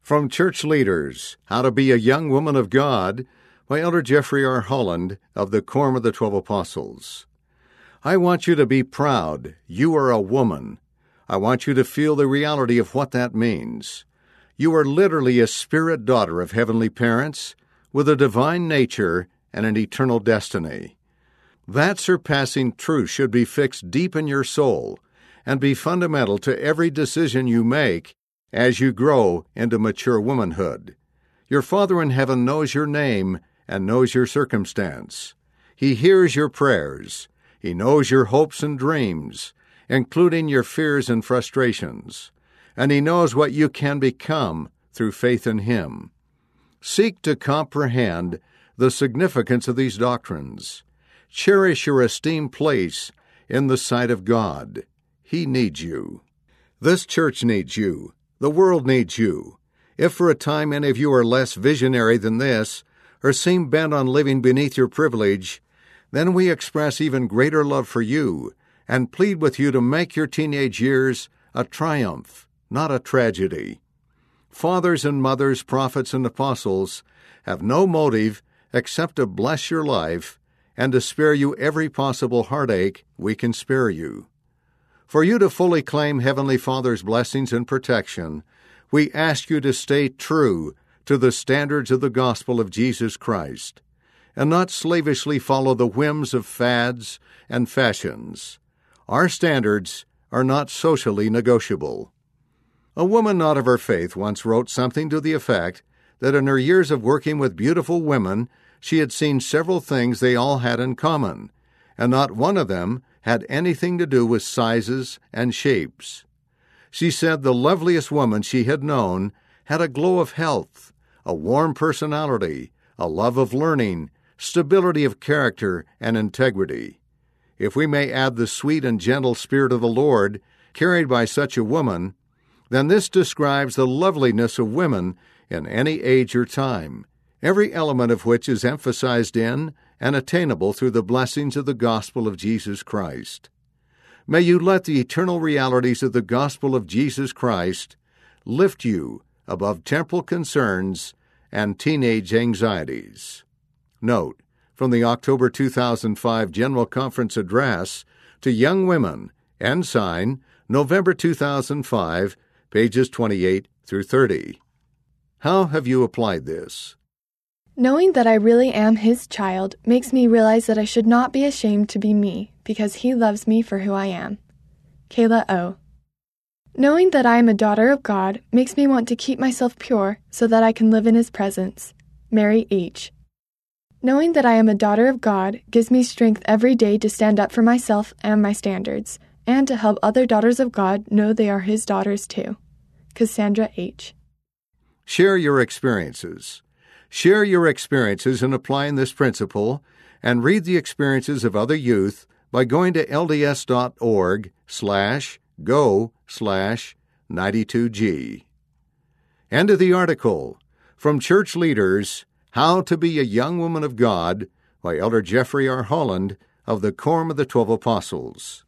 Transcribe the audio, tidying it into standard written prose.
From Church Leaders, How to Be a Young Woman of God, by Elder Jeffrey R. Holland of the Quorum of the 12 Apostles. I want you to be proud. You are a woman. I want you to feel the reality of what that means. You are literally a spirit daughter of heavenly parents with a divine nature and an eternal destiny. That surpassing truth should be fixed deep in your soul and be fundamental to every decision you make as you grow into mature womanhood. Your Father in heaven knows your name and knows your circumstance. He hears your prayers. He knows your hopes and dreams, including your fears and frustrations. And He knows what you can become through faith in Him. Seek to comprehend the significance of these doctrines. Cherish your esteemed place in the sight of God. He needs you. This church needs you. The world needs you. If for a time any of you are less visionary than this, or seem bent on living beneath your privilege, then we express even greater love for you and plead with you to make your teenage years a triumph, not a tragedy. Fathers and mothers, prophets and apostles have no motive except to bless your life and to spare you every possible heartache we can spare you. For you to fully claim Heavenly Father's blessings and protection, we ask you to stay true to the standards of the gospel of Jesus Christ, and not slavishly follow the whims of fads and fashions. Our standards are not socially negotiable. A woman not of her faith once wrote something to the effect that in her years of working with beautiful women, she had seen several things they all had in common, and not one of them had anything to do with sizes and shapes. She said the loveliest woman she had known had a glow of health, a warm personality, a love of learning, stability of character, and integrity. If we may add the sweet and gentle Spirit of the Lord carried by such a woman, then this describes the loveliness of women in any age or time, every element of which is emphasized in and attainable through the blessings of the gospel of Jesus Christ. May you let the eternal realities of the gospel of Jesus Christ lift you above temporal concerns and teenage anxieties. Note, from the October 2005 General Conference Address to Young Women, Ensign, November 2005, pages 28 through 30. How have you applied this? Knowing that I really am His child makes me realize that I should not be ashamed to be me, because He loves me for who I am. Kayla O. Knowing that I am a daughter of God makes me want to keep myself pure so that I can live in His presence. Mary H. Knowing that I am a daughter of God gives me strength every day to stand up for myself and my standards, and to help other daughters of God know they are His daughters too. Cassandra H. Share your experiences. Share your experiences in applying this principle, and read the experiences of other youth by going to lds.org/go/92G. End of the article. From Church Leaders, How to Be a Young Woman of God, by Elder Jeffrey R. Holland of the Quorum of the 12 Apostles.